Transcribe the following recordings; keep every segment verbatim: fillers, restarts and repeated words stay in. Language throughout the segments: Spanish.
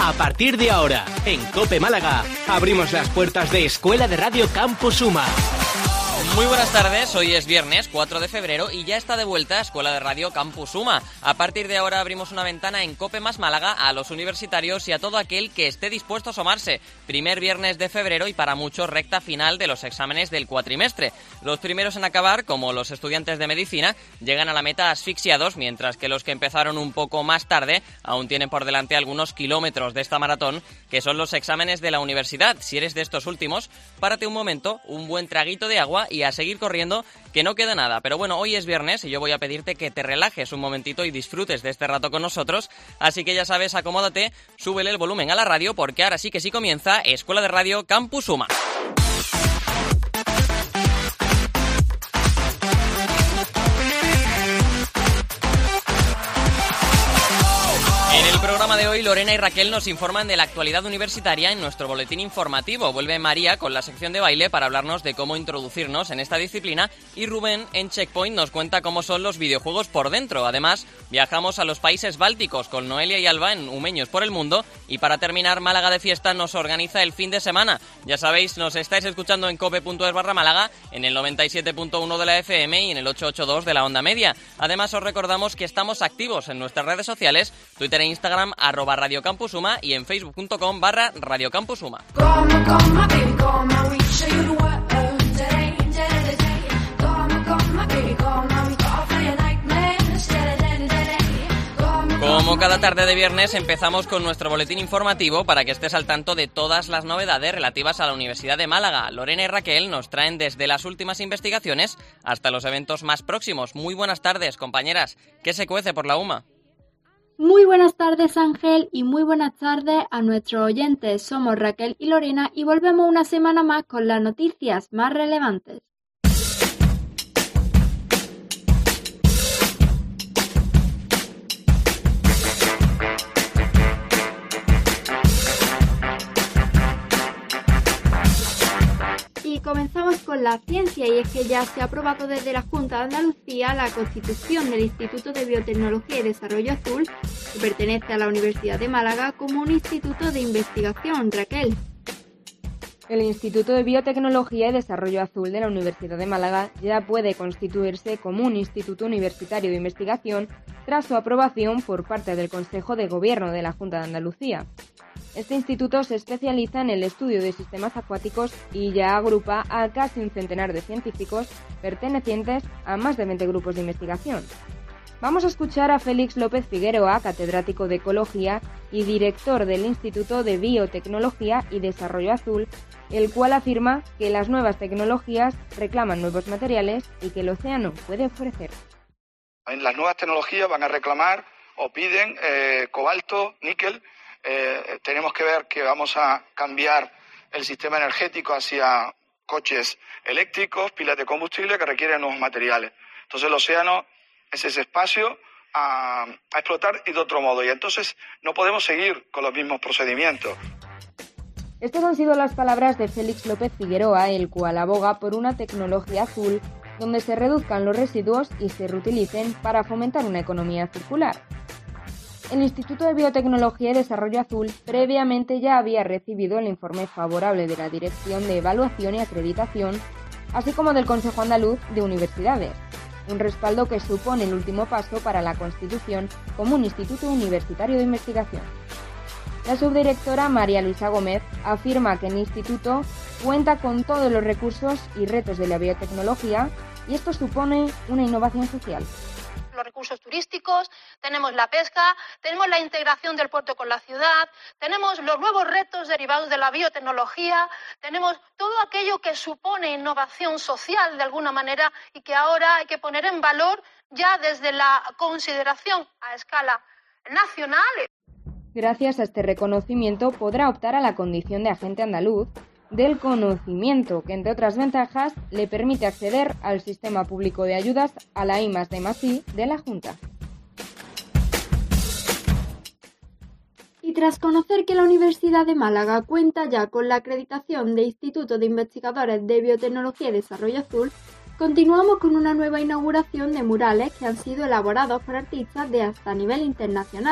A partir de ahora, en COPE Málaga, abrimos las puertas de Escuela de Radio Campus Suma. Muy buenas tardes, hoy es viernes cuatro de febrero y ya está de vuelta Escuela de Radio Campus Suma. A partir de ahora abrimos una ventana en COPE más Málaga a los universitarios y a todo aquel que esté dispuesto a asomarse. Primer viernes de febrero y para muchos recta final de los exámenes del cuatrimestre. Los primeros en acabar, como los estudiantes de medicina, llegan a la meta asfixiados, mientras que los que empezaron un poco más tarde aún tienen por delante algunos kilómetros de esta maratón, que son los exámenes de la universidad. Si eres de estos últimos, párate un momento, un buen traguito de agua y a seguir corriendo, que no queda nada. Pero bueno, hoy es viernes y yo voy a pedirte que te relajes un momentito y disfrutes de este rato con nosotros, así que ya sabes, acomódate, súbele el volumen a la radio, porque ahora sí que sí comienza Escuela de Radio Campus Suma. En el programa de hoy, Lorena y Raquel nos informan de la actualidad universitaria en nuestro boletín informativo. Vuelve María con la sección de baile para hablarnos de cómo introducirnos en esta disciplina y Rubén en Checkpoint nos cuenta cómo son los videojuegos por dentro. Además, viajamos a los países bálticos con Noelia y Alba en Humeños por el Mundo y para terminar, Málaga de Fiesta nos organiza el fin de semana. Ya sabéis, nos estáis escuchando en cope.es barra Málaga, en el noventa y siete punto uno de la F M y en el ochocientos ochenta y dos de la onda media. Además, os recordamos que estamos activos en nuestras redes sociales, Twitter e Instagram, arroba Radio Campus Suma y en facebook.com barra Radio Campus Suma. Como cada tarde de viernes, empezamos con nuestro boletín informativo para que estés al tanto de todas las novedades relativas a la Universidad de Málaga. Lorena y Raquel nos traen desde las últimas investigaciones hasta los eventos más próximos. Muy buenas tardes, compañeras. ¿Qué se cuece por la U M A? Muy buenas tardes, Ángel, y muy buenas tardes a nuestros oyentes. Somos Raquel y Lorena y volvemos una semana más con las noticias más relevantes. Y comenzamos con la ciencia, y es que ya se ha aprobado desde la Junta de Andalucía la constitución del Instituto de Biotecnología y Desarrollo Azul, que pertenece a la Universidad de Málaga como un instituto de investigación. Raquel. El Instituto de Biotecnología y Desarrollo Azul de la Universidad de Málaga ya puede constituirse como un instituto universitario de investigación tras su aprobación por parte del Consejo de Gobierno de la Junta de Andalucía. Este instituto se especializa en el estudio de sistemas acuáticos y ya agrupa a casi un centenar de científicos pertenecientes a más de veinte grupos de investigación. Vamos a escuchar a Félix López Figueroa, catedrático de Ecología y director del Instituto de Biotecnología y Desarrollo Azul, el cual afirma que las nuevas tecnologías reclaman nuevos materiales y que el océano puede ofrecer. En las nuevas tecnologías van a reclamar o piden eh, cobalto, níquel. Eh, tenemos que ver que vamos a cambiar el sistema energético hacia coches eléctricos, pilas de combustible que requieren nuevos materiales. Entonces el océano es ese espacio a, a explotar y de otro modo. Y entonces no podemos seguir con los mismos procedimientos. Estas han sido las palabras de Félix López Figueroa, el cual aboga por una tecnología azul donde se reduzcan los residuos y se reutilicen para fomentar una economía circular. El Instituto de Biotecnología y Desarrollo Azul previamente ya había recibido el informe favorable de la Dirección de Evaluación y Acreditación, así como del Consejo Andaluz de Universidades, un respaldo que supone el último paso para la constitución como un instituto universitario de investigación. La subdirectora María Luisa Gómez afirma que el instituto cuenta con todos los recursos y retos de la biotecnología y esto supone una innovación social. Los recursos turísticos, tenemos la pesca, tenemos la integración del puerto con la ciudad, tenemos los nuevos retos derivados de la biotecnología, tenemos todo aquello que supone innovación social de alguna manera y que ahora hay que poner en valor ya desde la consideración a escala nacional. Gracias a este reconocimiento podrá optar a la condición de agente andaluz del conocimiento, que entre otras ventajas le permite acceder al sistema público de ayudas a la I más D más I de la Junta. Y tras conocer que la Universidad de Málaga cuenta ya con la acreditación de Instituto de Investigadores de Biotecnología y Desarrollo Azul, continuamos con una nueva inauguración de murales que han sido elaborados por artistas de hasta nivel internacional.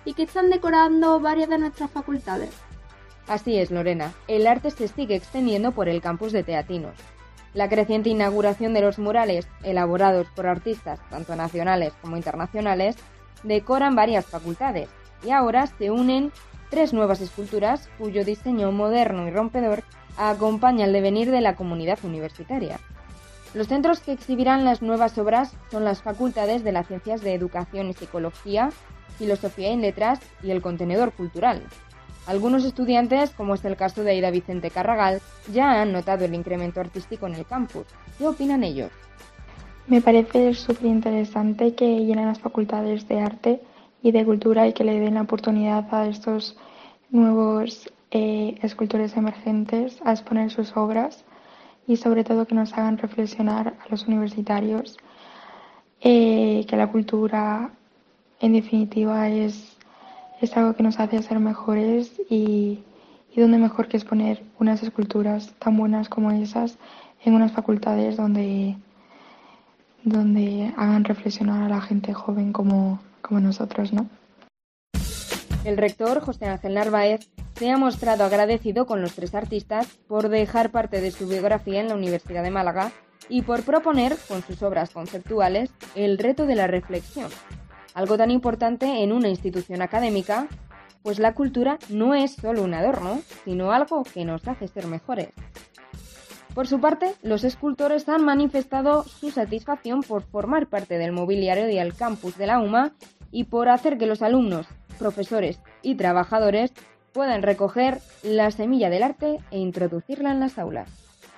y que están decorando varias de nuestras facultades. Así es, Lorena. El arte se sigue extendiendo por el campus de Teatinos. La creciente inauguración de los murales, elaborados por artistas tanto nacionales como internacionales, decoran varias facultades y ahora se unen tres nuevas esculturas cuyo diseño moderno y rompedor acompaña el devenir de la comunidad universitaria. Los centros que exhibirán las nuevas obras son las facultades de las Ciencias de Educación y Psicología, Filosofía y Letras y el Contenedor Cultural. Algunos estudiantes, como es el caso de Aida Vicente Carragal, ya han notado el incremento artístico en el campus. ¿Qué opinan ellos? Me parece súper interesante que llenen las facultades de arte y de cultura y que le den la oportunidad a estos nuevos eh, escultores emergentes a exponer sus obras y sobre todo que nos hagan reflexionar a los universitarios eh, que la cultura en definitiva es es algo que nos hace ser mejores y, y dónde mejor que exponer unas esculturas tan buenas como esas en unas facultades donde, donde hagan reflexionar a la gente joven como, como nosotros, ¿no? El rector, José Ángel Narváez, se ha mostrado agradecido con los tres artistas por dejar parte de su biografía en la Universidad de Málaga y por proponer, con sus obras conceptuales, el reto de la reflexión. Algo tan importante en una institución académica, pues la cultura no es solo un adorno, sino algo que nos hace ser mejores. Por su parte, los escultores han manifestado su satisfacción por formar parte del mobiliario del campus de la UMA y por hacer que los alumnos, profesores y trabajadores puedan recoger la semilla del arte e introducirla en las aulas.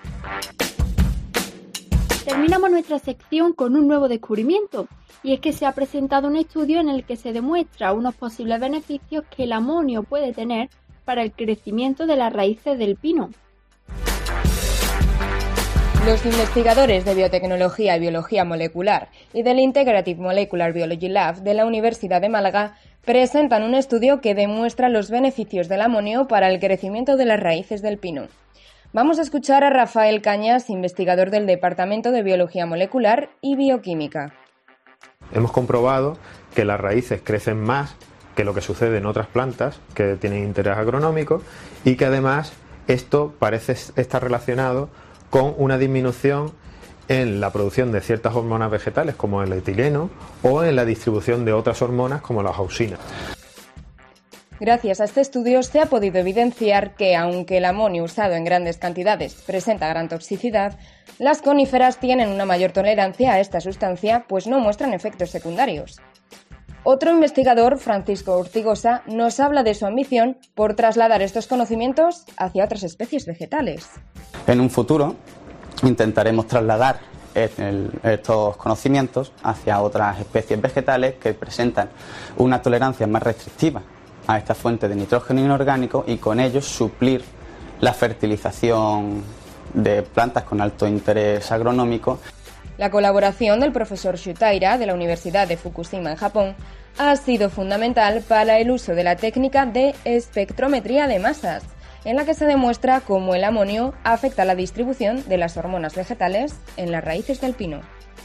Terminamos nuestra sección con un nuevo descubrimiento, y es que se ha presentado un estudio en el que se demuestra unos posibles beneficios que el amonio puede tener para el crecimiento de las raíces del pino. Los investigadores de Biotecnología y Biología Molecular y del Integrative Molecular Biology Lab de la Universidad de Málaga presentan un estudio que demuestra los beneficios del amonio para el crecimiento de las raíces del pino. Vamos a escuchar a Rafael Cañas, investigador del Departamento de Biología Molecular y Bioquímica. Hemos comprobado que las raíces crecen más que lo que sucede en otras plantas que tienen interés agronómico y que además esto parece estar relacionado con una disminución en la producción de ciertas hormonas vegetales como el etileno o en la distribución de otras hormonas como la auxina. Gracias a este estudio se ha podido evidenciar que, aunque el amonio usado en grandes cantidades presenta gran toxicidad, las coníferas tienen una mayor tolerancia a esta sustancia, pues no muestran efectos secundarios. Otro investigador, Francisco Ortigosa, nos habla de su ambición por trasladar estos conocimientos hacia otras especies vegetales. En un futuro intentaremos trasladar estos conocimientos hacia otras especies vegetales que presentan una tolerancia más restrictiva a esta fuente de nitrógeno inorgánico y con ello suplir la fertilización de plantas con alto interés agronómico. La colaboración del profesor Shutaira de la Universidad de Fukushima en Japón ha sido fundamental para el uso de la técnica de espectrometría de masas, en la que se demuestra cómo el amonio afecta la distribución de las hormonas vegetales en las raíces del pino.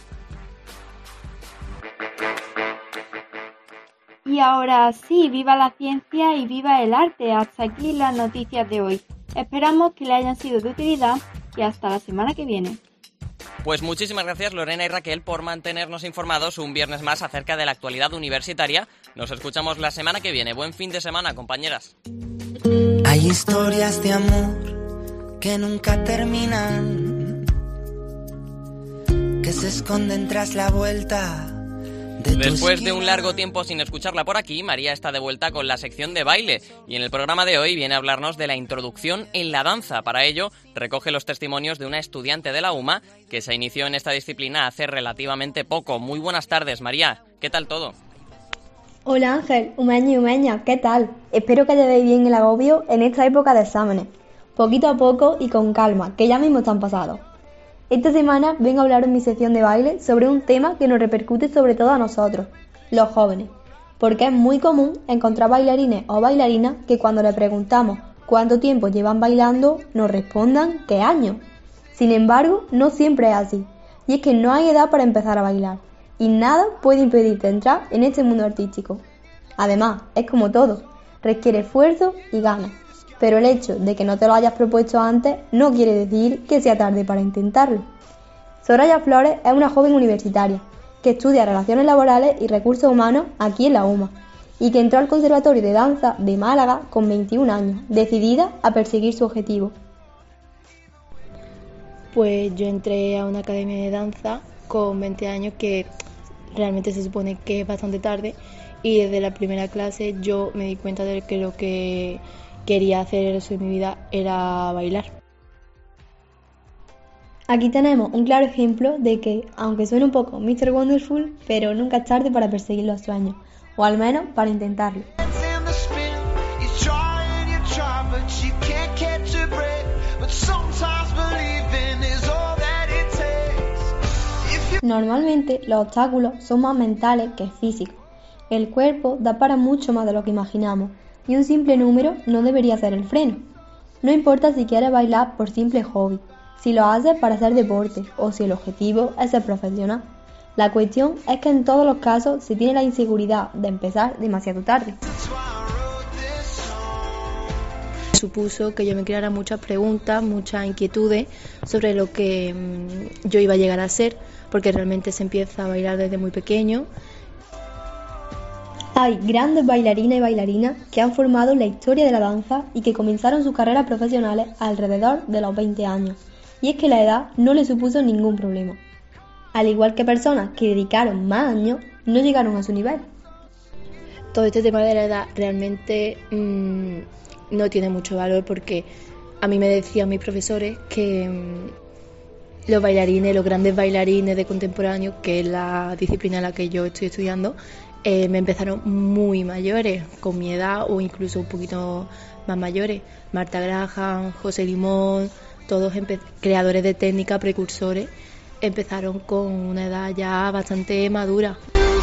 Y ahora sí, viva la ciencia y viva el arte. Hasta aquí las noticias de hoy. Esperamos que le hayan sido de utilidad y hasta la semana que viene. Pues muchísimas gracias Lorena y Raquel por mantenernos informados un viernes más acerca de la actualidad universitaria. Nos escuchamos la semana que viene. Buen fin de semana, compañeras. Hay historias de amor que nunca terminan, que se esconden tras la vuelta. Después de un largo tiempo sin escucharla por aquí, María está de vuelta con la sección de baile y en el programa de hoy viene a hablarnos de la introducción en la danza. Para ello, recoge los testimonios de una estudiante de la UMA que se inició en esta disciplina hace relativamente poco. Muy buenas tardes, María. ¿Qué tal todo? Hola Ángel, humeña y humeña, ¿qué tal? Espero que llevéis bien el agobio en esta época de exámenes. Poquito a poco y con calma, que ya mismo están pasados. Esta semana vengo a hablar en mi sección de baile sobre un tema que nos repercute sobre todo a nosotros, los jóvenes, porque es muy común encontrar bailarines o bailarinas que cuando le preguntamos cuánto tiempo llevan bailando nos respondan que años. Sin embargo, no siempre es así, y es que no hay edad para empezar a bailar, y nada puede impedirte entrar en este mundo artístico. Además, es como todo, requiere esfuerzo y ganas. Pero el hecho de que no te lo hayas propuesto antes no quiere decir que sea tarde para intentarlo. Soraya Flores es una joven universitaria que estudia Relaciones Laborales y Recursos Humanos aquí en la U M A y que entró al Conservatorio de Danza de Málaga con veintiún años, decidida a perseguir su objetivo. Pues yo entré a una academia de danza con veinte años, que realmente se supone que es bastante tarde, y desde la primera clase yo me di cuenta de que lo que quería hacer el resto de mi vida era bailar. Aquí tenemos un claro ejemplo de que, aunque suene un poco mister Wonderful, pero nunca es tarde para perseguir los sueños, o al menos para intentarlo. Normalmente los obstáculos son más mentales que físicos. El cuerpo da para mucho más de lo que imaginamos y un simple número no debería ser el freno. No importa si quieres bailar por simple hobby, si lo haces para hacer deporte o si el objetivo es ser profesional. La cuestión es que en todos los casos se tiene la inseguridad de empezar demasiado tarde. Supuso que yo me creara muchas preguntas, muchas inquietudes sobre lo que mmm, yo iba a llegar a ser, porque realmente se empieza a bailar desde muy pequeño. Hay grandes bailarinas y bailarinas que han formado la historia de la danza y que comenzaron sus carreras profesionales alrededor de los veinte años, y es que la edad no les supuso ningún problema. Al igual que personas que dedicaron más años, no llegaron a su nivel. Todo este tema de la edad realmente mmm, no tiene mucho valor, porque a mí me decían mis profesores que mmm, los bailarines, los grandes bailarines de contemporáneo, que es la disciplina en la que yo estoy estudiando, eh, me empezaron muy mayores, con mi edad o incluso un poquito más mayores. Marta Graham, José Limón, todos empe- creadores de técnica, precursores, empezaron con una edad ya bastante madura.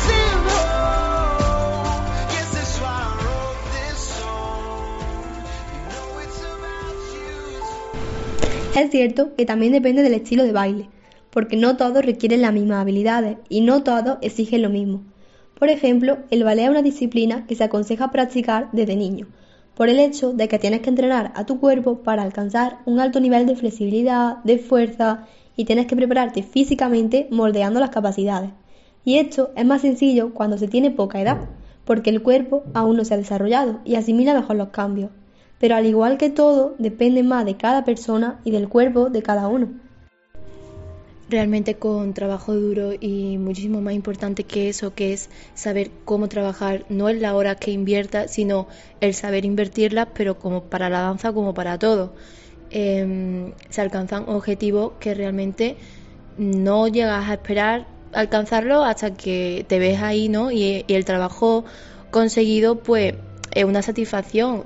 Es cierto que también depende del estilo de baile, porque no todos requieren las mismas habilidades y no todos exigen lo mismo. Por ejemplo, el ballet es una disciplina que se aconseja practicar desde niño, por el hecho de que tienes que entrenar a tu cuerpo para alcanzar un alto nivel de flexibilidad, de fuerza, y tienes que prepararte físicamente moldeando las capacidades. Y esto es más sencillo cuando se tiene poca edad, porque el cuerpo aún no se ha desarrollado y asimila mejor los cambios. Pero al igual que todo, depende más de cada persona y del cuerpo de cada uno. Realmente con trabajo duro y muchísimo más importante que eso, que es saber cómo trabajar, no es la hora que inviertas, sino el saber invertirlas, pero como para la danza como para todo. Eh, se alcanzan objetivos que realmente no llegas a esperar alcanzarlo hasta que te ves ahí, ¿no? Y, y el trabajo conseguido, pues, es una satisfacción.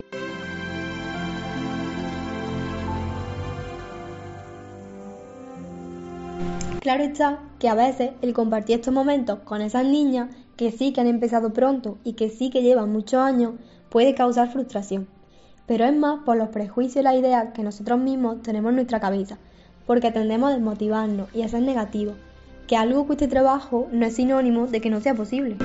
Claro está que a veces el compartir estos momentos con esas niñas que sí que han empezado pronto y que sí que llevan muchos años puede causar frustración. Pero es más por los prejuicios y las ideas que nosotros mismos tenemos en nuestra cabeza, porque tendemos a desmotivarnos y a ser negativos. Que algo cueste trabajo no es sinónimo de que no sea posible.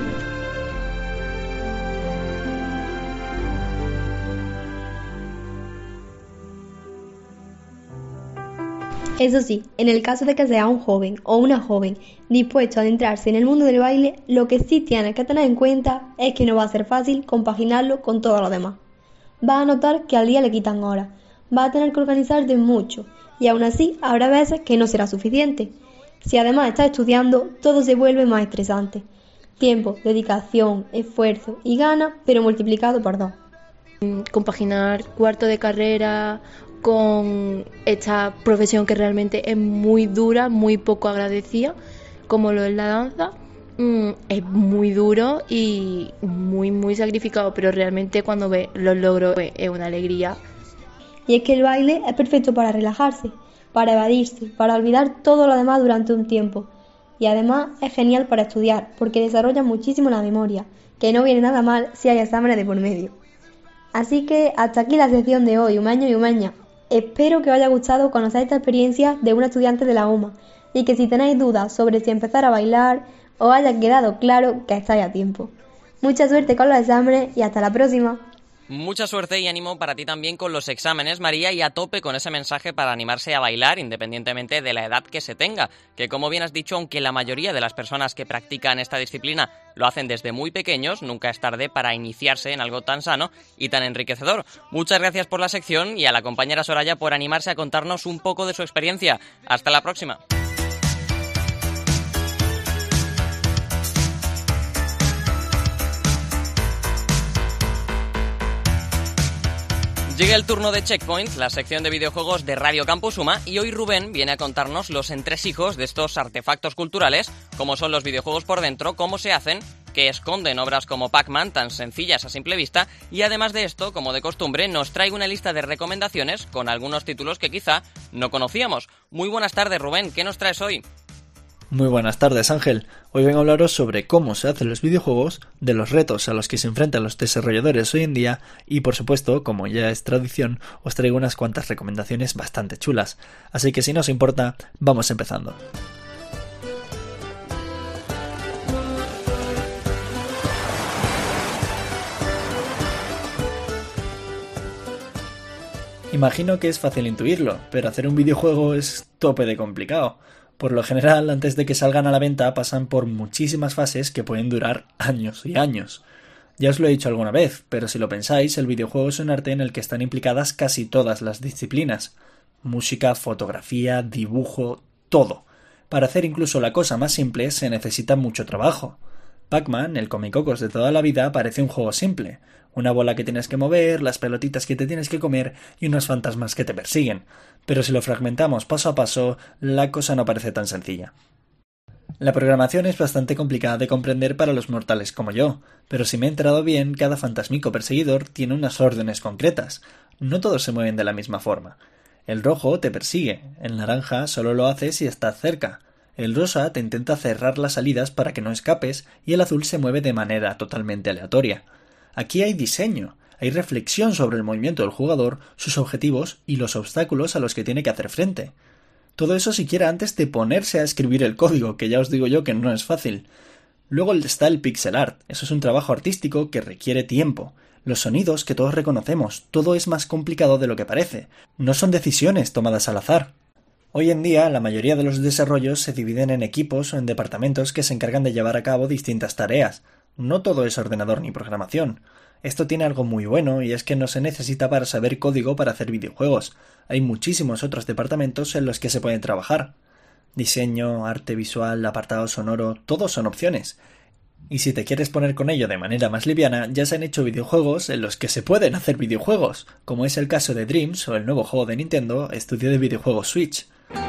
Eso sí, en el caso de que seas un joven o una joven dispuesto a adentrarse en el mundo del baile, lo que sí tienes que tener en cuenta es que no va a ser fácil compaginarlo con todo lo demás. Vas a notar que al día le quitan horas, vas a tener que organizarte mucho y aún así habrá veces que no será suficiente. Si además estás estudiando, todo se vuelve más estresante. Tiempo, dedicación, esfuerzo y ganas, pero multiplicado por dos. Compaginar cuarto de carrera con esta profesión que realmente es muy dura, muy poco agradecida, como lo es la danza, mmm, es muy duro y muy, muy sacrificado, pero realmente cuando ves los logros pues, es una alegría. Y es que el baile es perfecto para relajarse, para evadirse, para olvidar todo lo demás durante un tiempo. Y además es genial para estudiar, porque desarrolla muchísimo la memoria, que no viene nada mal si hay exámenes de por medio. Así que hasta aquí la sección de hoy, Humeño y Humeña. Espero que os haya gustado conocer esta experiencia de una estudiante de la U M A y que si tenéis dudas sobre si empezar a bailar, os haya quedado claro que estáis a tiempo. Mucha suerte con los exámenes y hasta la próxima. Mucha suerte y ánimo para ti también con los exámenes, María, y a tope con ese mensaje para animarse a bailar independientemente de la edad que se tenga, que como bien has dicho, aunque la mayoría de las personas que practican esta disciplina lo hacen desde muy pequeños, nunca es tarde para iniciarse en algo tan sano y tan enriquecedor. Muchas gracias por la sección y a la compañera Soraya por animarse a contarnos un poco de su experiencia. Hasta la próxima. Llega el turno de Checkpoint, la sección de videojuegos de Radio Campus Suma, y hoy Rubén viene a contarnos los entresijos de estos artefactos culturales, cómo son los videojuegos por dentro, cómo se hacen, que esconden obras como Pac-Man tan sencillas a simple vista, y además de esto, como de costumbre, nos trae una lista de recomendaciones con algunos títulos que quizá no conocíamos. Muy buenas tardes, Rubén, ¿qué nos traes hoy? Muy buenas tardes, Ángel. Hoy vengo a hablaros sobre cómo se hacen los videojuegos, de los retos a los que se enfrentan los desarrolladores hoy en día y, por supuesto, como ya es tradición, os traigo unas cuantas recomendaciones bastante chulas. Así que si no os importa, vamos empezando. Imagino que es fácil intuirlo, pero hacer un videojuego es tope de complicado. Por lo general, antes de que salgan a la venta, pasan por muchísimas fases que pueden durar años y años. Ya os lo he dicho alguna vez, pero si lo pensáis, el videojuego es un arte en el que están implicadas casi todas las disciplinas. Música, fotografía, dibujo, todo. Para hacer incluso la cosa más simple se necesita mucho trabajo. Pac-Man, el comicocos de toda la vida, parece un juego simple. Una bola que tienes que mover, las pelotitas que te tienes que comer y unos fantasmas que te persiguen. Pero si lo fragmentamos paso a paso, la cosa no parece tan sencilla. La programación es bastante complicada de comprender para los mortales como yo, pero si me he enterado bien, cada fantasmico perseguidor tiene unas órdenes concretas. No todos se mueven de la misma forma. El rojo te persigue, el naranja solo lo hace si estás cerca. El rosa te intenta cerrar las salidas para que no escapes y el azul se mueve de manera totalmente aleatoria. Aquí hay diseño, hay reflexión sobre el movimiento del jugador, sus objetivos y los obstáculos a los que tiene que hacer frente. Todo eso siquiera antes de ponerse a escribir el código, que ya os digo yo que no es fácil. Luego está el pixel art, eso es un trabajo artístico que requiere tiempo. Los sonidos que todos reconocemos, todo es más complicado de lo que parece. No son decisiones tomadas al azar. Hoy en día, la mayoría de los desarrollos se dividen en equipos o en departamentos que se encargan de llevar a cabo distintas tareas. No todo es ordenador ni programación. Esto tiene algo muy bueno y es que no se necesita para saber código para hacer videojuegos. Hay muchísimos otros departamentos en los que se pueden trabajar. Diseño, arte visual, apartado sonoro, todos son opciones. Y si te quieres poner con ello de manera más liviana, ya se han hecho videojuegos en los que se pueden hacer videojuegos, como es el caso de Dreams o el nuevo juego de Nintendo, estudio de videojuegos Switch.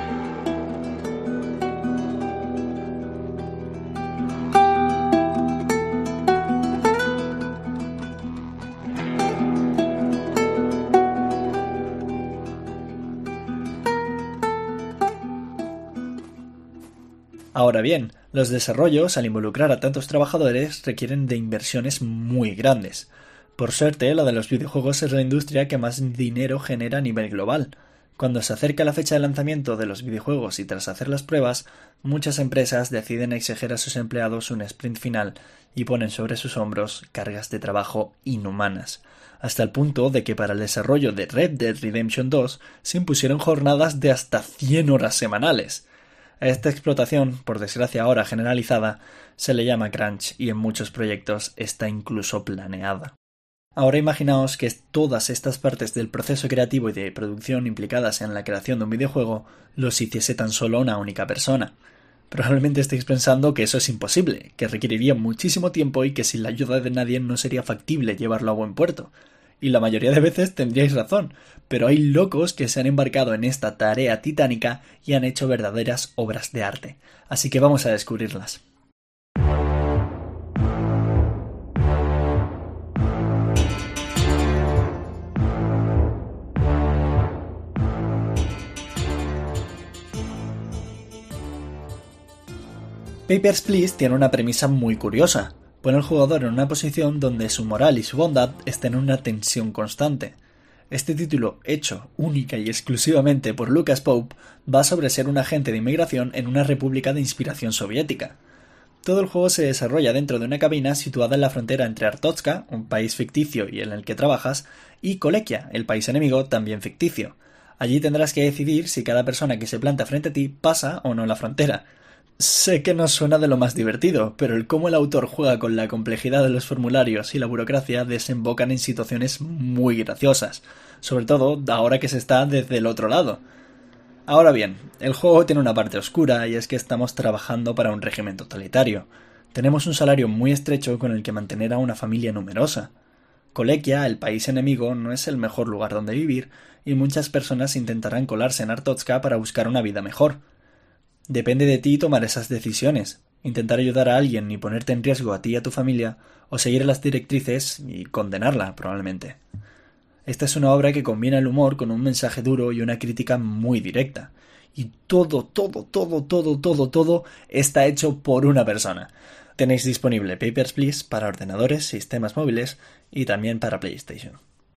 Ahora bien, los desarrollos, al involucrar a tantos trabajadores, requieren de inversiones muy grandes. Por suerte, la de los videojuegos es la industria que más dinero genera a nivel global. Cuando se acerca la fecha de lanzamiento de los videojuegos y tras hacer las pruebas, muchas empresas deciden exigir a sus empleados un sprint final y ponen sobre sus hombros cargas de trabajo inhumanas, hasta el punto de que para el desarrollo de Red Dead Redemption dos se impusieron jornadas de hasta cien horas semanales. A esta explotación, por desgracia ahora generalizada, se le llama crunch y en muchos proyectos está incluso planeada. Ahora imaginaos que todas estas partes del proceso creativo y de producción implicadas en la creación de un videojuego los hiciese tan solo una única persona. Probablemente estéis pensando que eso es imposible, que requeriría muchísimo tiempo y que sin la ayuda de nadie no sería factible llevarlo a buen puerto. Y la mayoría de veces tendríais razón, pero hay locos que se han embarcado en esta tarea titánica y han hecho verdaderas obras de arte. Así que vamos a descubrirlas. Papers, Please tiene una premisa muy curiosa. Pone al jugador en una posición donde su moral y su bondad estén en una tensión constante. Este título, hecho única y exclusivamente por Lucas Pope, va sobre ser un agente de inmigración en una república de inspiración soviética. Todo el juego se desarrolla dentro de una cabina situada en la frontera entre Artotska, un país ficticio y en el que trabajas, y Kolekia, el país enemigo también ficticio. Allí tendrás que decidir si cada persona que se planta frente a ti pasa o no la frontera. Sé que no suena de lo más divertido, pero el cómo el autor juega con la complejidad de los formularios y la burocracia desembocan en situaciones muy graciosas, sobre todo ahora que se está desde el otro lado. Ahora bien, el juego tiene una parte oscura y es que estamos trabajando para un régimen totalitario. Tenemos un salario muy estrecho con el que mantener a una familia numerosa. Kolekia, el país enemigo, no es el mejor lugar donde vivir y muchas personas intentarán colarse en Artotska para buscar una vida mejor. Depende de ti tomar esas decisiones, intentar ayudar a alguien y ponerte en riesgo a ti y a tu familia, o seguir las directrices y condenarla, probablemente. Esta es una obra que combina el humor con un mensaje duro y una crítica muy directa. Y todo, todo, todo, todo, todo, todo está hecho por una persona. Tenéis disponible Papers, Please para ordenadores, sistemas móviles y también para PlayStation.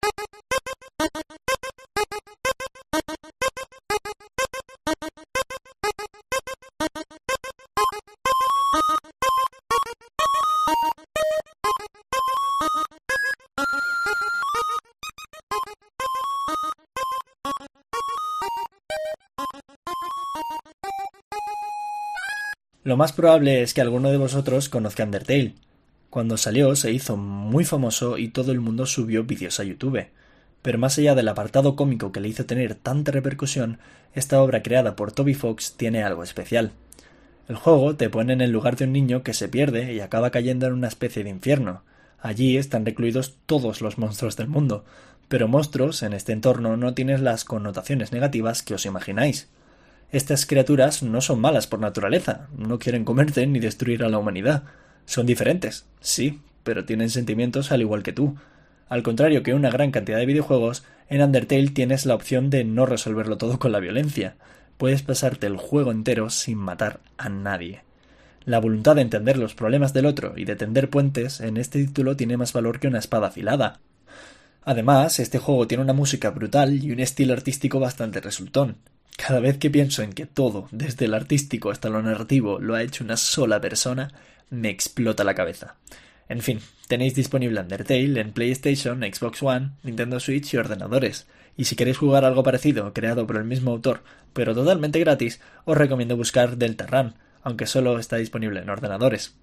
Lo más probable es que alguno de vosotros conozca Undertale. Cuando salió se hizo muy famoso y todo el mundo subió vídeos a YouTube. Pero más allá del apartado cómico que le hizo tener tanta repercusión, esta obra creada por Toby Fox tiene algo especial. El juego te pone en el lugar de un niño que se pierde y acaba cayendo en una especie de infierno. Allí están recluidos todos los monstruos del mundo, pero monstruos en este entorno no tienen las connotaciones negativas que os imagináis. Estas criaturas no son malas por naturaleza, no quieren comerte ni destruir a la humanidad. Son diferentes, sí, pero tienen sentimientos al igual que tú. Al contrario que una gran cantidad de videojuegos, en Undertale tienes la opción de no resolverlo todo con la violencia. Puedes pasarte el juego entero sin matar a nadie. La voluntad de entender los problemas del otro y de tender puentes en este título tiene más valor que una espada afilada. Además, este juego tiene una música brutal y un estilo artístico bastante resultón. Cada vez que pienso en que todo, desde el artístico hasta lo narrativo, lo ha hecho una sola persona, me explota la cabeza. En fin, tenéis disponible Undertale en PlayStation, Xbox One, Nintendo Switch y ordenadores. Y si queréis jugar algo parecido, creado por el mismo autor, pero totalmente gratis, os recomiendo buscar Deltarune, aunque solo está disponible en ordenadores.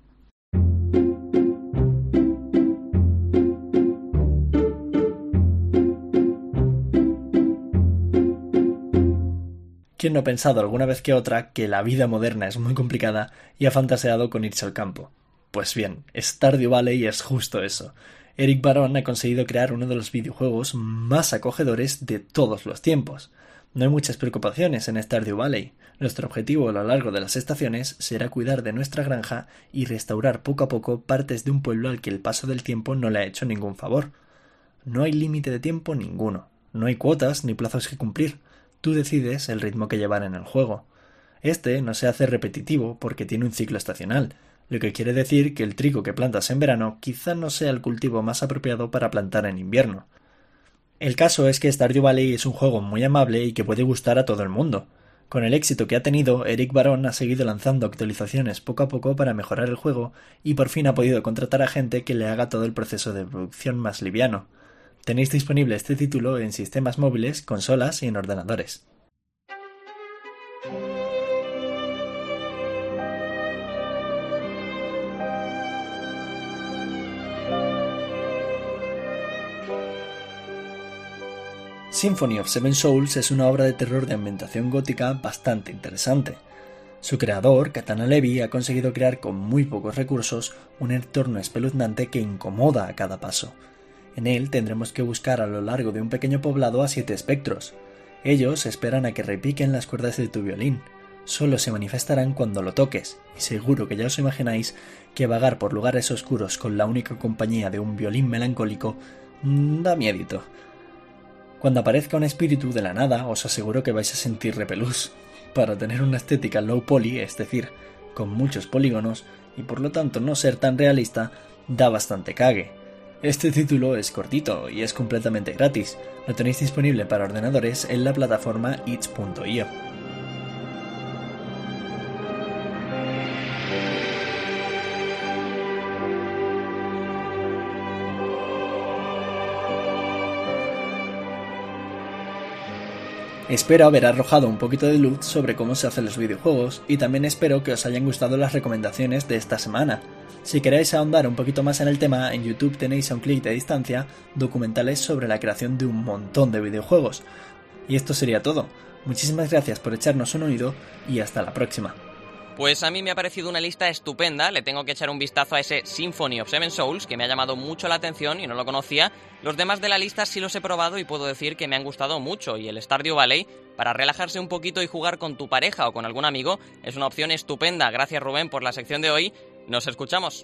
¿Quién no ha pensado alguna vez que otra que la vida moderna es muy complicada y ha fantaseado con irse al campo? Pues bien, Stardew Valley es justo eso. Eric Barón ha conseguido crear uno de los videojuegos más acogedores de todos los tiempos. No hay muchas preocupaciones en Stardew Valley. Nuestro objetivo a lo largo de las estaciones será cuidar de nuestra granja y restaurar poco a poco partes de un pueblo al que el paso del tiempo no le ha hecho ningún favor. No hay límite de tiempo ninguno. No hay cuotas ni plazos que cumplir. Tú decides el ritmo que llevar en el juego. Este no se hace repetitivo porque tiene un ciclo estacional, lo que quiere decir que el trigo que plantas en verano quizá no sea el cultivo más apropiado para plantar en invierno. El caso es que Stardew Valley es un juego muy amable y que puede gustar a todo el mundo. Con el éxito que ha tenido, Eric Barón ha seguido lanzando actualizaciones poco a poco para mejorar el juego y por fin ha podido contratar a gente que le haga todo el proceso de producción más liviano. Tenéis disponible este título en sistemas móviles, consolas y en ordenadores. Symphony of Seven Souls es una obra de terror de ambientación gótica bastante interesante. Su creador, Katana Levy, ha conseguido crear con muy pocos recursos un entorno espeluznante que incomoda a cada paso. En él tendremos que buscar a lo largo de un pequeño poblado a siete espectros. Ellos esperan a que repiquen las cuerdas de tu violín. Solo se manifestarán cuando lo toques, y seguro que ya os imagináis que vagar por lugares oscuros con la única compañía de un violín melancólico da miedito. Cuando aparezca un espíritu de la nada, os aseguro que vais a sentir repelús. Para tener una estética low poly, es decir, con muchos polígonos, y por lo tanto no ser tan realista, da bastante cague. Este título es cortito y es completamente gratis. Lo tenéis disponible para ordenadores en la plataforma itch punto io. Espero haber arrojado un poquito de luz sobre cómo se hacen los videojuegos y también espero que os hayan gustado las recomendaciones de esta semana. Si queréis ahondar un poquito más en el tema, en YouTube tenéis a un clic de distancia documentales sobre la creación de un montón de videojuegos. Y esto sería todo. Muchísimas gracias por echarnos un oído y hasta la próxima. Pues a mí me ha parecido una lista estupenda, le tengo que echar un vistazo a ese Symphony of Seven Souls, que me ha llamado mucho la atención y no lo conocía. Los demás de la lista sí los he probado y puedo decir que me han gustado mucho, y el Stardew Valley, para relajarse un poquito y jugar con tu pareja o con algún amigo, es una opción estupenda. Gracias, Rubén, por la sección de hoy. Nos escuchamos.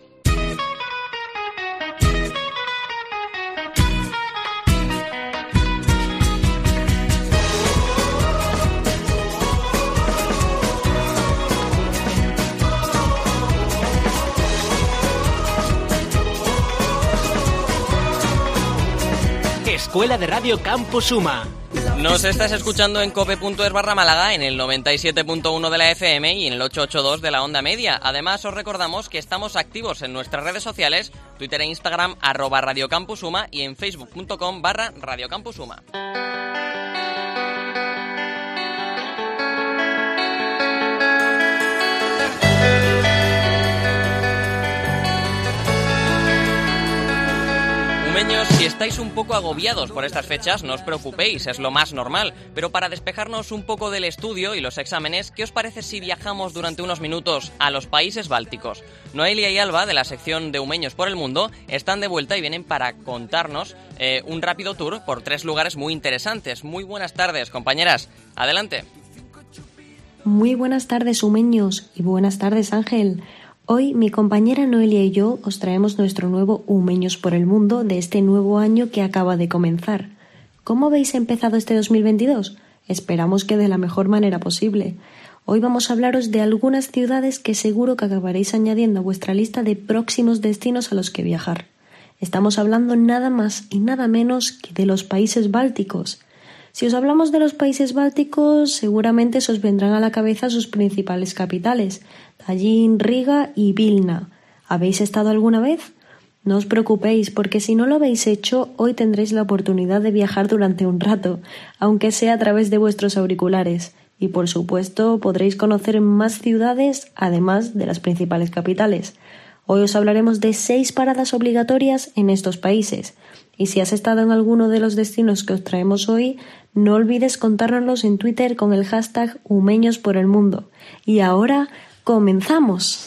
Escuela de Radio Campus Suma. Nos estás escuchando en cope punto es barra Málaga, en el noventa y siete punto uno de la F M y en el ochocientos ochenta y dos de la onda media. Además, os recordamos que estamos activos en nuestras redes sociales, Twitter e Instagram, arroba Radio Campus Suma, y en facebook punto com barra Radio Campus Suma. Umeños, si estáis un poco agobiados por estas fechas, no os preocupéis, es lo más normal. Pero para despejarnos un poco del estudio y los exámenes, ¿qué os parece si viajamos durante unos minutos a los países bálticos? Noelia y Alba, de la sección de Umeños por el Mundo, están de vuelta y vienen para contarnos eh, un rápido tour por tres lugares muy interesantes. Muy buenas tardes, compañeras. Adelante. Muy buenas tardes, Umeños, y buenas tardes, Ángel. Hoy mi compañera Noelia y yo os traemos nuestro nuevo Umeños por el Mundo de este nuevo año que acaba de comenzar. ¿Cómo habéis empezado este dos mil veintidós? Esperamos que de la mejor manera posible. Hoy vamos a hablaros de algunas ciudades que seguro que acabaréis añadiendo a vuestra lista de próximos destinos a los que viajar. Estamos hablando nada más y nada menos que de los países bálticos. Si os hablamos de los países bálticos, seguramente se os vendrán a la cabeza sus principales capitales, Tallin, Riga y Vilna. ¿Habéis estado alguna vez? No os preocupéis, porque si no lo habéis hecho, hoy tendréis la oportunidad de viajar durante un rato, aunque sea a través de vuestros auriculares. Y por supuesto podréis conocer más ciudades, además de las principales capitales. Hoy os hablaremos de seis paradas obligatorias en estos países. Y si has estado en alguno de los destinos que os traemos hoy, no olvides contárnoslos en Twitter con el hashtag Umeños por el Mundo. Y ahora, ¡comenzamos!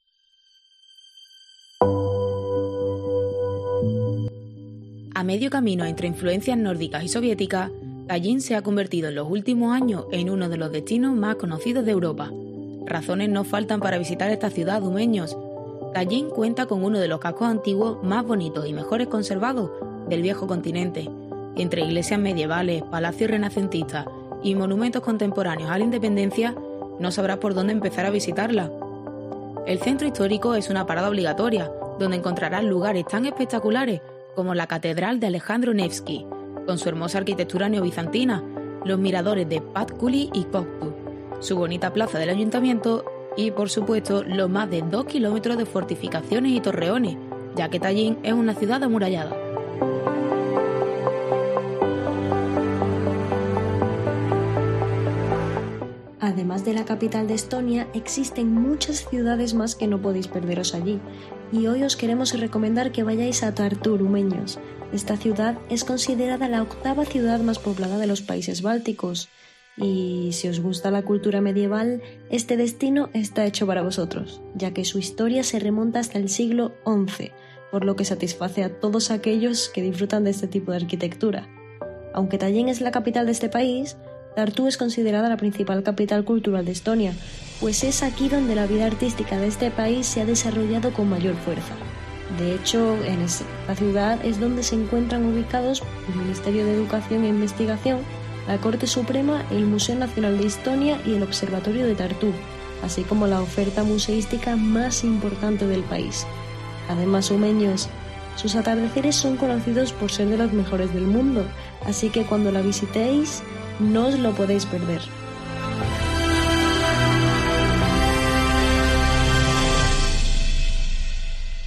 A medio camino entre influencias nórdicas y soviéticas, Tallin se ha convertido en los últimos años en uno de los destinos más conocidos de Europa. Razones no faltan para visitar esta ciudad, Umeños. Tallin cuenta con uno de los cascos antiguos más bonitos y mejores conservados del viejo continente. Entre iglesias medievales, palacios renacentistas y monumentos contemporáneos a la independencia, no sabrás por dónde empezar a visitarla. El centro histórico es una parada obligatoria, donde encontrarás lugares tan espectaculares como la Catedral de Alejandro Nevsky, con su hermosa arquitectura neobizantina, los miradores de Patkuli y Koktu, su bonita plaza del ayuntamiento y, por supuesto, los más de dos kilómetros de fortificaciones y torreones, ya que Tallin es una ciudad amurallada. Además de la capital de Estonia, existen muchas ciudades más que no podéis perderos allí. Y hoy os queremos recomendar que vayáis a Tartu, Umeños. Esta ciudad es considerada la octava ciudad más poblada de los países bálticos. Y si os gusta la cultura medieval, este destino está hecho para vosotros, ya que su historia se remonta hasta el siglo once, por lo que satisface a todos aquellos que disfrutan de este tipo de arquitectura. Aunque Tallin es la capital de este país, Tartu es considerada la principal capital cultural de Estonia, pues es aquí donde la vida artística de este país se ha desarrollado con mayor fuerza. De hecho, en esta ciudad es donde se encuentran ubicados el Ministerio de Educación e Investigación, la Corte Suprema, el Museo Nacional de Estonia y el Observatorio de Tartu, así como la oferta museística más importante del país. Además, Umeños, sus atardeceres son conocidos por ser de los mejores del mundo, así que cuando la visitéis, no os lo podéis perder.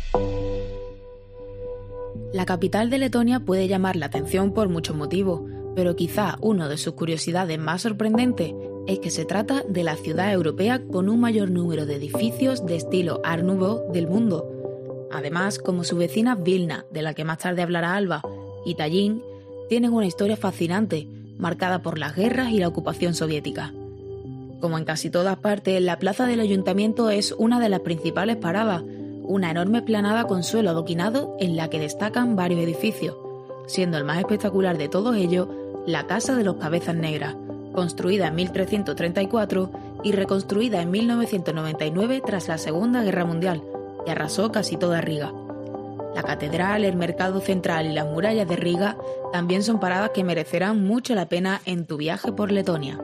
La capital de Letonia puede llamar la atención por muchos motivos, pero quizá una de sus curiosidades más sorprendentes es que se trata de la ciudad europea con un mayor número de edificios de estilo Art Nouveau del mundo. Además, como su vecina Vilna, de la que más tarde hablará Alba, y Tallin, tienen una historia fascinante, marcada por las guerras y la ocupación soviética. Como en casi todas partes, la plaza del ayuntamiento es una de las principales paradas, una enorme explanada con suelo adoquinado en la que destacan varios edificios, siendo el más espectacular de todos ellos la Casa de los Cabezas Negras, construida en mil trescientos treinta y cuatro y reconstruida en mil novecientos noventa y nueve tras la Segunda Guerra Mundial, y arrasó casi toda Riga. La catedral, el mercado central y las murallas de Riga también son paradas que merecerán mucho la pena en tu viaje por Letonia.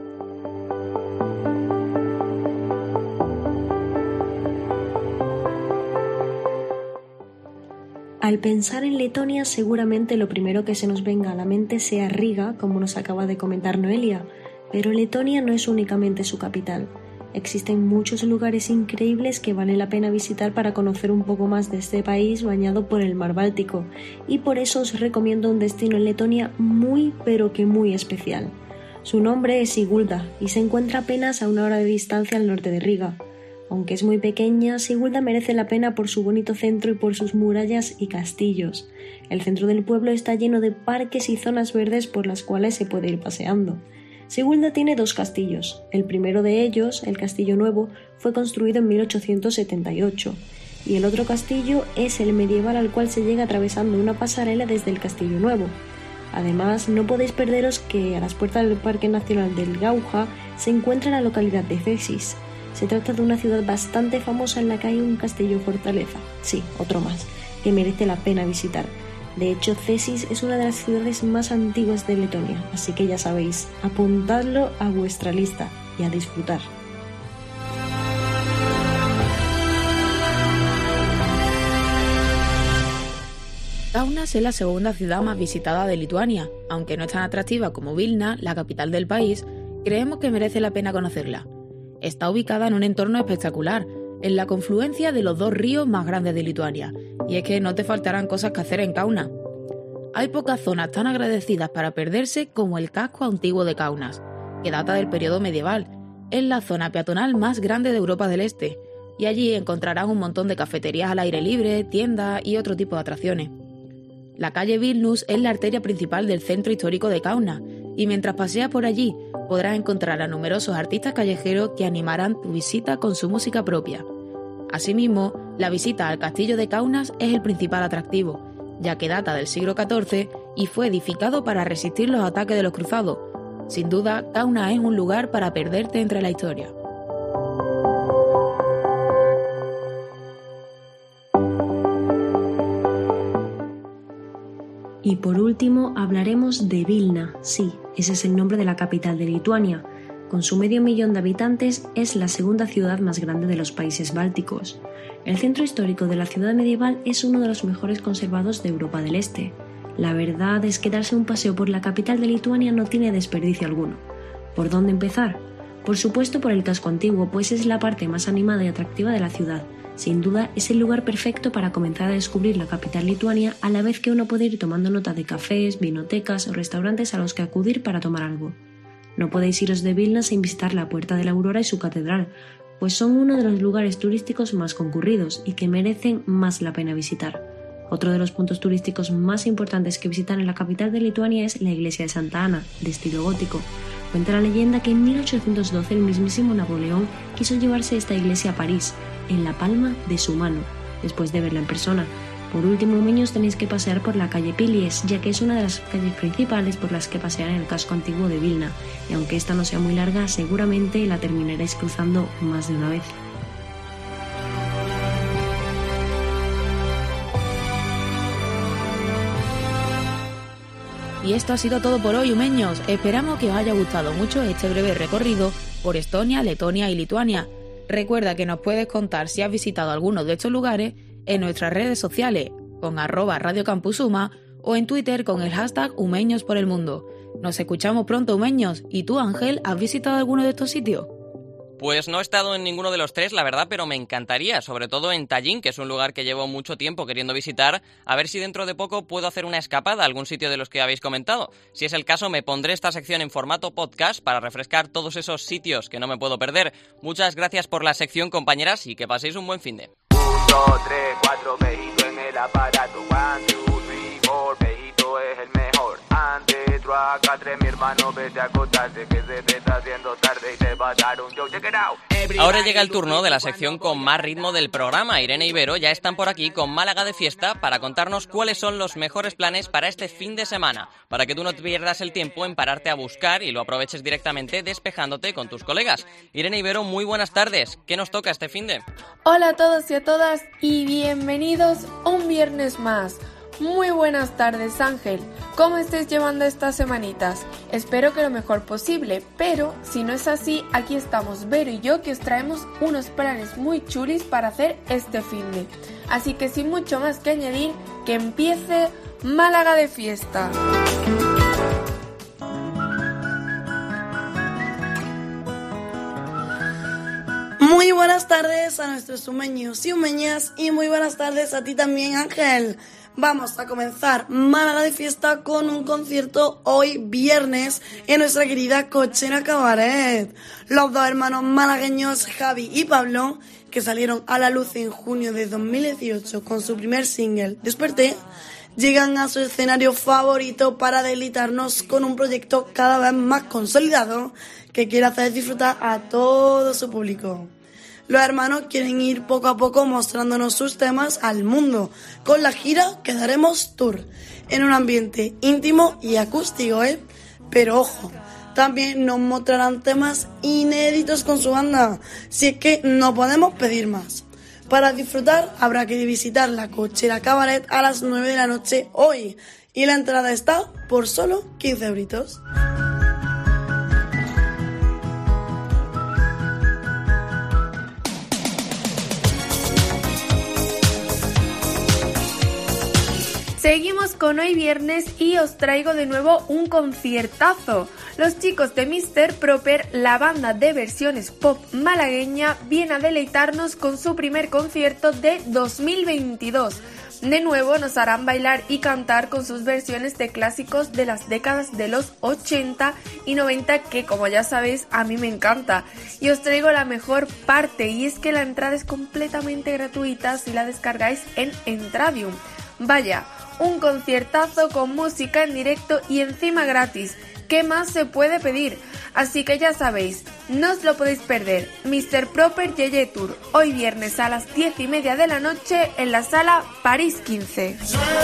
Al pensar en Letonia, seguramente lo primero que se nos venga a la mente sea Riga, como nos acaba de comentar Noelia, pero Letonia no es únicamente su capital. Existen muchos lugares increíbles que vale la pena visitar para conocer un poco más de este país bañado por el mar Báltico, y por eso os recomiendo un destino en Letonia muy pero que muy especial. Su nombre es Sigulda y se encuentra apenas a una hora de distancia al norte de Riga. Aunque es muy pequeña, Sigulda merece la pena por su bonito centro y por sus murallas y castillos. El centro del pueblo está lleno de parques y zonas verdes por las cuales se puede ir paseando. Sigulda tiene dos castillos. El primero de ellos, el Castillo Nuevo, fue construido en mil ochocientos setenta y ocho, y el otro castillo es el medieval al cual se llega atravesando una pasarela desde el Castillo Nuevo. Además, no podéis perderos que a las puertas del Parque Nacional del Gauja se encuentra la localidad de Cesis. Se trata de una ciudad bastante famosa en la que hay un castillo fortaleza, sí, otro más, que merece la pena visitar. De hecho, Cesis es una de las ciudades más antiguas de Letonia, así que ya sabéis, apuntadlo a vuestra lista y a disfrutar. Kaunas es la segunda ciudad más visitada de Lituania. Aunque no es tan atractiva como Vilna, la capital del país, creemos que merece la pena conocerla. Está ubicada en un entorno espectacular, en la confluencia de los dos ríos más grandes de Lituania, y es que no te faltarán cosas que hacer en Kaunas. Hay pocas zonas tan agradecidas para perderse como el casco antiguo de Kaunas, que data del periodo medieval. Es la zona peatonal más grande de Europa del Este, y allí encontrarás un montón de cafeterías al aire libre, tiendas y otro tipo de atracciones. La calle Vilnius es la arteria principal del centro histórico de Kaunas, y mientras paseas por allí podrás encontrar a numerosos artistas callejeros que animarán tu visita con su música propia. Asimismo, la visita al castillo de Kaunas es el principal atractivo, ya que data del siglo catorce y fue edificado para resistir los ataques de los cruzados. Sin duda, Kaunas es un lugar para perderte entre la historia. Y por último hablaremos de Vilna, sí, ese es el nombre de la capital de Lituania. Con su medio millón de habitantes es la segunda ciudad más grande de los países bálticos. El centro histórico de la ciudad medieval es uno de los mejores conservados de Europa del Este. La verdad es que darse un paseo por la capital de Lituania no tiene desperdicio alguno. ¿Por dónde empezar? Por supuesto por el casco antiguo, pues es la parte más animada y atractiva de la ciudad. Sin duda es el lugar perfecto para comenzar a descubrir la capital lituania, a la vez que uno puede ir tomando nota de cafés, vinotecas o restaurantes a los que acudir para tomar algo. No podéis iros de Vilna sin visitar la Puerta de la Aurora y su catedral, pues son uno de los lugares turísticos más concurridos y que merecen más la pena visitar. Otro de los puntos turísticos más importantes que visitar en la capital de Lituania es la iglesia de Santa Ana, de estilo gótico. Cuenta la leyenda que en mil ochocientos doce el mismísimo Napoleón quiso llevarse esta iglesia a París, en la palma de su mano, después de verla en persona. Por último, niños, tenéis que pasear por la calle Pilies, ya que es una de las calles principales por las que pasear en el casco antiguo de Vilna, y aunque esta no sea muy larga, seguramente la terminaréis cruzando más de una vez. Y esto ha sido todo por hoy, humeños. Esperamos que os haya gustado mucho este breve recorrido por Estonia, Letonia y Lituania. Recuerda que nos puedes contar si has visitado alguno de estos lugares en nuestras redes sociales con arroba Radio Campus Suma o en Twitter con el hashtag Humeños por el Mundo. Nos escuchamos pronto, humeños. ¿Y tú, Ángel, has visitado alguno de estos sitios? Pues no he estado en ninguno de los tres, la verdad, pero me encantaría, sobre todo en Tallin, que es un lugar que llevo mucho tiempo queriendo visitar, a ver si dentro de poco puedo hacer una escapada a algún sitio de los que habéis comentado. Si es el caso, me pondré esta sección en formato podcast para refrescar todos esos sitios que no me puedo perder. Muchas gracias por la sección, compañeras, y que paséis un buen finde. Un, dos, tres, cuatro, Pejito en el aparato. One, two, three, four, Pejito es el mejor. Ante, acá tres, mi hermano, vete a acostarte, que se te está haciendo tarde y te va a dar un show. Check it out. Ahora llega el turno de la sección con más ritmo del programa. Irene y Vero ya están por aquí con Málaga de fiesta para contarnos cuáles son los mejores planes para este fin de semana, para que tú no te pierdas el tiempo en pararte a buscar y lo aproveches directamente despejándote con tus colegas. Irene y Vero, muy buenas tardes. ¿Qué nos toca este finde? Hola a todos y a todas y bienvenidos un viernes más. Muy buenas tardes, Ángel. ¿Cómo estés llevando estas semanitas? Espero que lo mejor posible, pero si no es así, aquí estamos Vero y yo que os traemos unos planes muy chulis para hacer este finde. Así que sin mucho más que añadir, que empiece Málaga de fiesta. Muy buenas tardes a nuestros humeños y humeñas y muy buenas tardes a ti también, Ángel. Vamos a comenzar Málaga de fiesta con un concierto hoy viernes en nuestra querida Cochera Cabaret. Los dos hermanos malagueños Javi y Pablo, que salieron a la luz en junio de dos mil dieciocho con su primer single Desperté, llegan a su escenario favorito para deleitarnos con un proyecto cada vez más consolidado que quiere hacer disfrutar a todo su público. Los hermanos quieren ir poco a poco mostrándonos sus temas al mundo, con la gira que daremos tour, en un ambiente íntimo y acústico, ¿eh? Pero ojo, también nos mostrarán temas inéditos con su banda, si es que no podemos pedir más. Para disfrutar habrá que visitar la Cochera Cabaret a las nueve de la noche hoy, y la entrada está por solo quince euritos. Seguimos con hoy viernes y os traigo de nuevo un conciertazo. Los chicos de mister Proper, la banda de versiones pop malagueña, viene a deleitarnos con su primer concierto de dos mil veintidós. De nuevo nos harán bailar y cantar con sus versiones de clásicos de las décadas de los ochenta y noventa, que como ya sabéis a mí me encanta. Y os traigo la mejor parte, y es que la entrada es completamente gratuita si la descargáis en Entradium. Vaya, un conciertazo con música en directo y encima gratis. ¿Qué más se puede pedir? Así que ya sabéis, no os lo podéis perder. mister Proper Yeye Tour, hoy viernes a las diez y media de la noche en la sala París quince.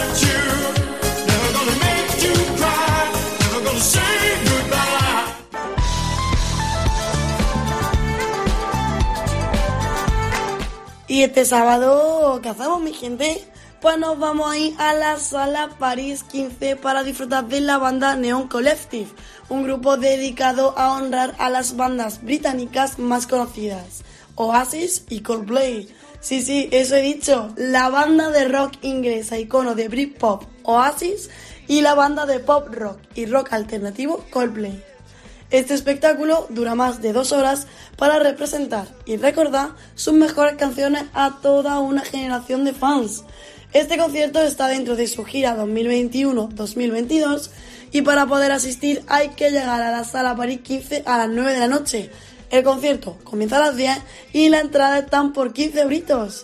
Y este sábado, ¿qué hacemos, mi gente? Pues nos vamos a ir a la sala París quince para disfrutar de la banda Neon Collective, un grupo dedicado a honrar a las bandas británicas más conocidas, Oasis y Coldplay. Sí, sí, eso he dicho, la banda de rock inglesa icono de Britpop, Oasis, y la banda de pop rock y rock alternativo, Coldplay. Este espectáculo dura más de dos horas para representar y recordar sus mejores canciones a toda una generación de fans. Este concierto está dentro de su gira dos mil veintiuno dos mil veintidós y para poder asistir hay que llegar a la sala París quince a las nueve de la noche. El concierto comienza a las diez y la entrada están por quince euritos.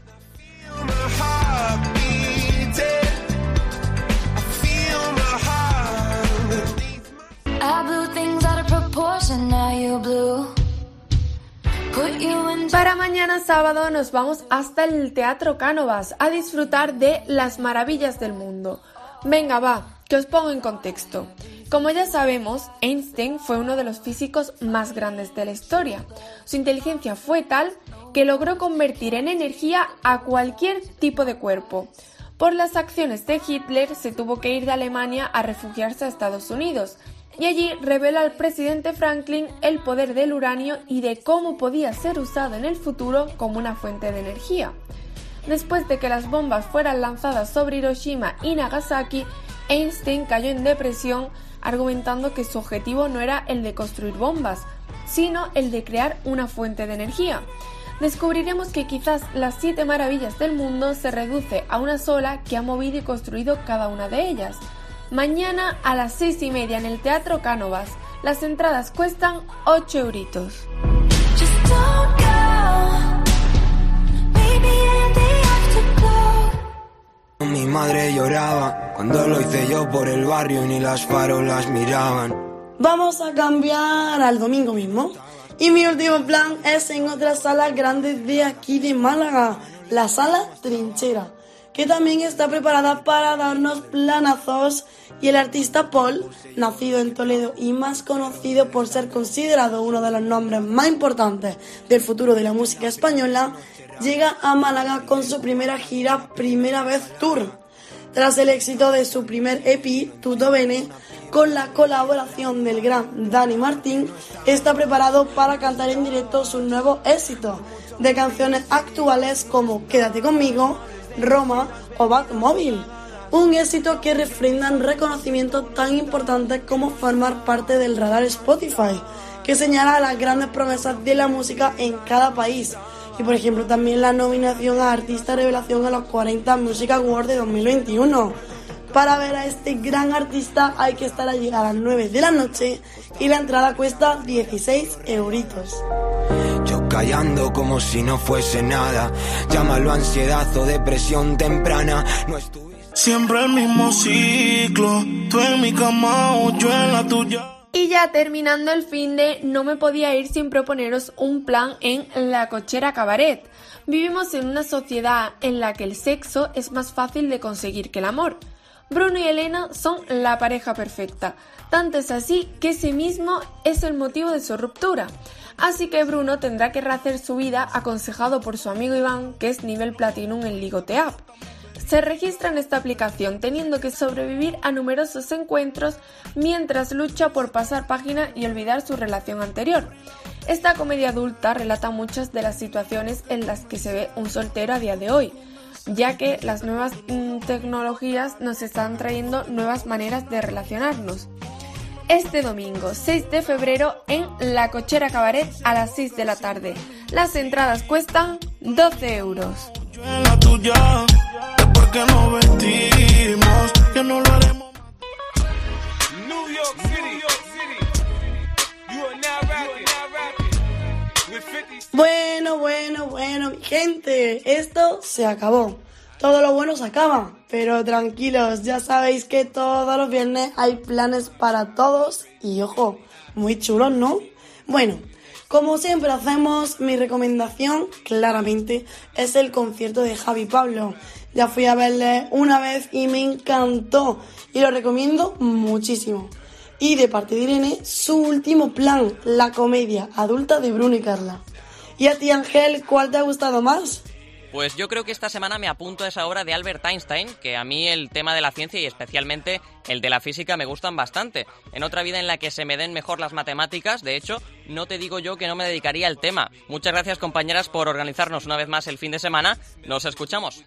Para mañana sábado nos vamos hasta el Teatro Cánovas a disfrutar de Las Maravillas del Mundo. Venga, va, que os pongo en contexto. Como ya sabemos, Einstein fue uno de los físicos más grandes de la historia. Su inteligencia fue tal que logró convertir en energía a cualquier tipo de cuerpo. Por las acciones de Hitler se tuvo que ir de Alemania a refugiarse a Estados Unidos. Y allí reveló al presidente Franklin el poder del uranio y de cómo podía ser usado en el futuro como una fuente de energía. Después de que las bombas fueran lanzadas sobre Hiroshima y Nagasaki, Einstein cayó en depresión, argumentando que su objetivo no era el de construir bombas, sino el de crear una fuente de energía. Descubriremos que quizás las siete maravillas del mundo se reduce a una sola que ha movido y construido cada una de ellas. Mañana a las seis y media en el Teatro Cánovas. Las entradas cuestan ocho euritos. Mi madre lloraba cuando lo hice yo por el barrio y ni las farolas miraban. Vamos a cambiar al domingo mismo. Y mi último plan es en otra sala grande de aquí de Málaga, la Sala Trinchera, que también está preparada para darnos planazos, y el artista Paul, nacido en Toledo y más conocido por ser considerado uno de los nombres más importantes del futuro de la música española, llega a Málaga con su primera gira Primera Vez Tour. Tras el éxito de su primer E P, Tutto Bene, con la colaboración del gran Dani Martín, está preparado para cantar en directo sus nuevos éxitos de canciones actuales como Quédate conmigo, Roma o Batmóvil. Un éxito que refrendan reconocimientos tan importantes como formar parte del radar Spotify, que señala las grandes promesas de la música en cada país. Y por ejemplo también la nominación a Artista Revelación a los cuarenta Music Awards de dos mil veintiuno. Para ver a este gran artista hay que estar allí a las nueve de la noche y la entrada cuesta dieciséis euritos. Yo callando como si no fuese nada, llámalo ansiedad o depresión temprana. No estuve... Siempre el mismo ciclo, tú en mi cama o yo en la tuya. Y ya terminando el finde, no me podía ir sin proponeros un plan en La Cochera Cabaret. Vivimos en una sociedad en la que el sexo es más fácil de conseguir que el amor. Bruno y Elena son la pareja perfecta, tanto es así que ese mismo es el motivo de su ruptura. Así que Bruno tendrá que rehacer su vida aconsejado por su amigo Iván, que es nivel Platinum en Ligote App. Se registra en esta aplicación teniendo que sobrevivir a numerosos encuentros mientras lucha por pasar página y olvidar su relación anterior. Esta comedia adulta relata muchas de las situaciones en las que se ve un soltero a día de hoy, ya que las nuevas mm, tecnologías nos están trayendo nuevas maneras de relacionarnos. Este domingo, seis de febrero, en La Cochera Cabaret a las seis de la tarde. Las entradas cuestan doce euros. Que nos vestimos, que no lo haremos. New York City, New York City. You are now rapping with fifty. Bueno, bueno, bueno, mi gente, esto se acabó. Todo lo bueno se acaba, pero tranquilos, ya sabéis que todos los viernes hay planes para todos y ojo, muy chulos, ¿no? Bueno, como siempre hacemos, mi recomendación, claramente, es el concierto de Javi Pablo. Ya fui a verle una vez y me encantó y lo recomiendo muchísimo. Y de parte de Irene, su último plan, la comedia adulta de Bruno y Carla. ¿Y a ti, Ángel, cuál te ha gustado más? Pues yo creo que esta semana me apunto a esa obra de Albert Einstein, que a mí el tema de la ciencia y especialmente el de la física me gustan bastante. En otra vida en la que se me den mejor las matemáticas, de hecho, no te digo yo que no me dedicaría al tema. Muchas gracias, compañeras, por organizarnos una vez más el fin de semana. Nos escuchamos.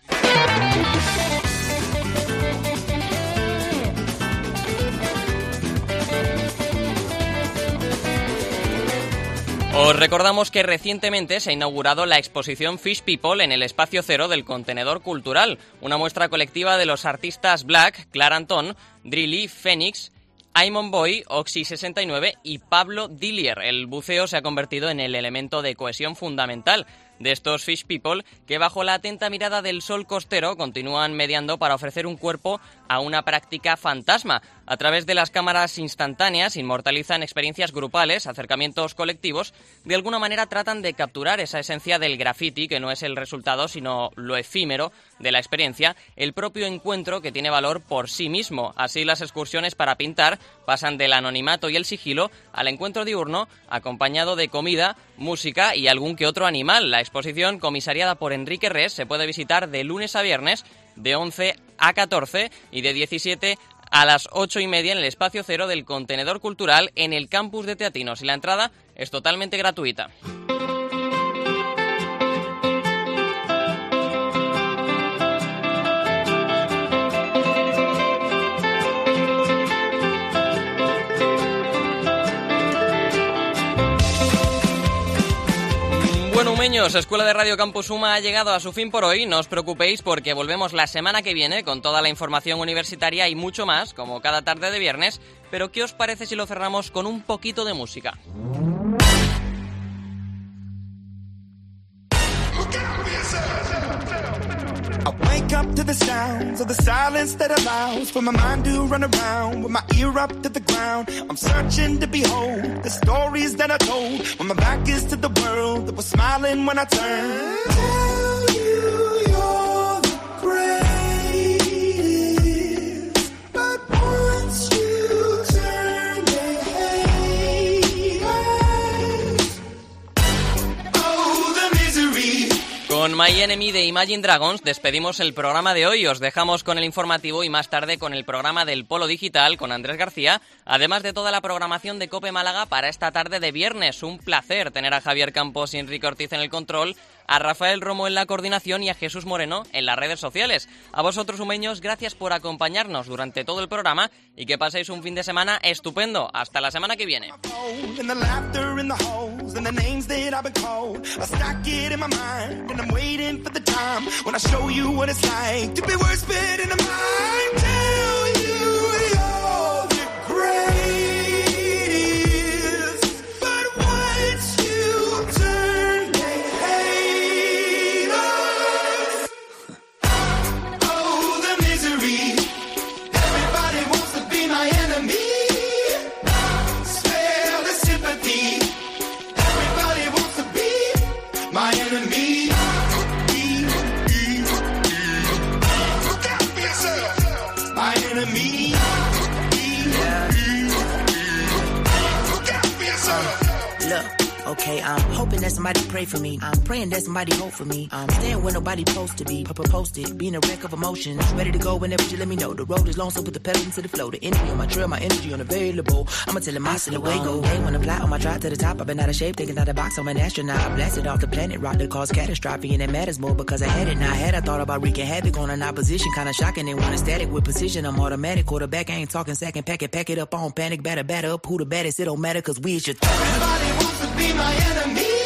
Os recordamos que recientemente se ha inaugurado la exposición Fish People en el Espacio Cero del Contenedor Cultural, una muestra colectiva de los artistas Black, Clara Antón, Drilly, Phoenix, Aimon Boy, Oxy sesenta y nueve y Pablo Dillier. El buceo se ha convertido en el elemento de cohesión fundamental de estos Fish People que bajo la atenta mirada del sol costero continúan mediando para ofrecer un cuerpo a una práctica fantasma. A través de las cámaras instantáneas inmortalizan experiencias grupales, acercamientos colectivos, de alguna manera tratan de capturar esa esencia del graffiti que no es el resultado sino lo efímero de la experiencia, el propio encuentro que tiene valor por sí mismo. Así las excursiones para pintar pasan del anonimato y el sigilo al encuentro diurno acompañado de comida, música y algún que otro animal. La exposición, comisariada por Enrique Res, se puede visitar de lunes a viernes de once a catorce y de diecisiete a las ocho y media en el Espacio Cero del Contenedor Cultural en el campus de Teatinos, y la entrada es totalmente gratuita. Sumeños, Escuela de Radio Campus Suma ha llegado a su fin por hoy. No os preocupéis porque volvemos la semana que viene con toda la información universitaria y mucho más, como cada tarde de viernes. Pero ¿qué os parece si lo cerramos con un poquito de música? I wake up to the sounds of the silence that allows for my mind to run around with my ear up to the ground. I'm searching to behold the stories that I told when my back is to the world that was smiling when I turned. Tell you you're the greatest, but once you turn they hate us. Oh, the misery. Con My Enemy de Imagine Dragons despedimos el programa de hoy. Os dejamos con el informativo y más tarde con el programa del Polo Digital con Andrés García, además de toda la programación de COPE Málaga para esta tarde de viernes. Un placer tener a Javier Campos y Enrique Ortiz en el control, a Rafael Romo en la coordinación y a Jesús Moreno en las redes sociales. A vosotros, sumeños, gracias por acompañarnos durante todo el programa y que paséis un fin de semana estupendo. Hasta la semana que viene. And the laughter in the holes and the names that I've been called. I stack it in my mind and I'm waiting for the time when I show you what it's like to be worse fit in the mind. Tell you you're the greatest, but once you turn they hate us. Oh, the misery. Everybody wants to be my enemy. Everybody wants to be my enemy. Look out for yourself. My enemy. Look out for yourself. Look. Okay, I'm hoping that somebody pray for me. I'm praying that somebody hope for me. I'm staying where nobody's supposed to be. Posted, being a wreck of emotions. Ready to go whenever you let me know. The road is long, so put the pedal into the flow. The energy on my trail, my energy unavailable. I'ma tell him I still away go. They wanna fly on my drive to the top. I've been out of shape, taking out the box. I'm an astronaut. I blasted off the planet, rock that caused catastrophe. And it matters more because I had it. Now I had I thought about wreaking havoc on an opposition. Kinda shocking, they want a static with precision. I'm automatic. Quarterback, I ain't talking second. Pack it, pack it up on panic. Batter, batter up. Who the baddest? It don't matter cause we is your Everybody wants to be my enemy.